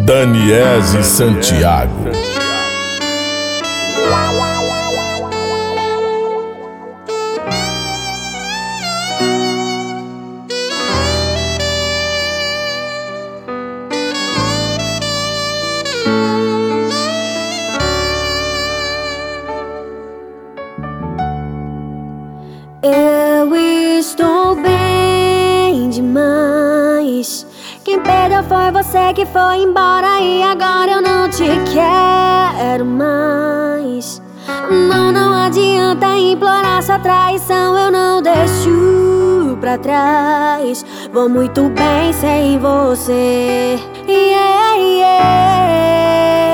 Daniese Santiago. Eu estou bem demais. Quem perdeu foi você que foi embora e agora eu não te quero mais. Não adianta implorar sua traição, eu não deixo pra trás. Vou muito bem sem você. Yeah, yeah.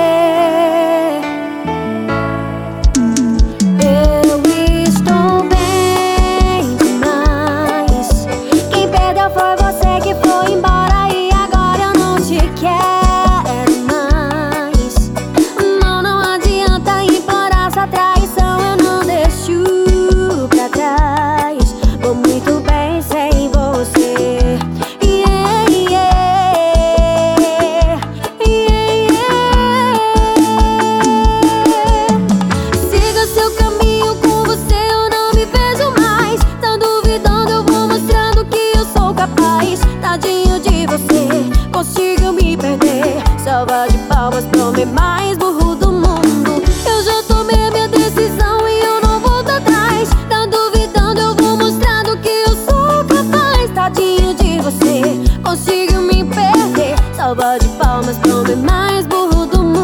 Consigo me perder, salva de palmas pro homem mais burro do mundo. Eu já tomei a minha decisão e eu não volto atrás. Tá duvidando, eu vou mostrando que eu sou capaz. Tadinho de você, consigo me perder, salva de palmas pro homem mais burro do mundo.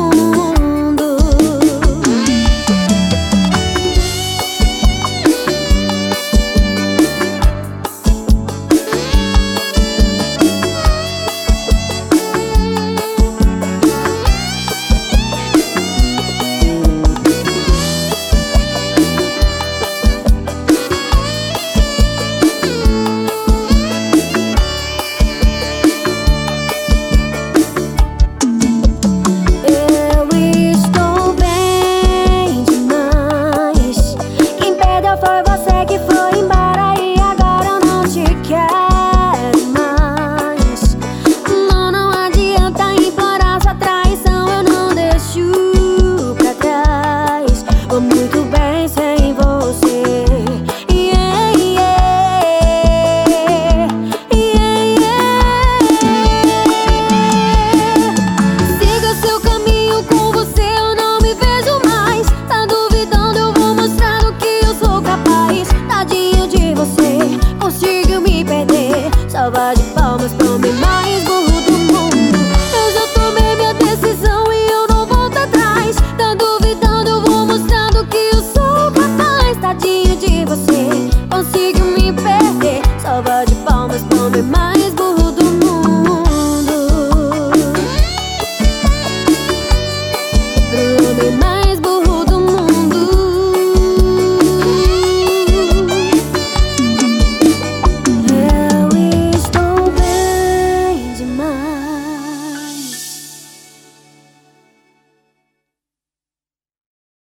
Salva de palmas pro meu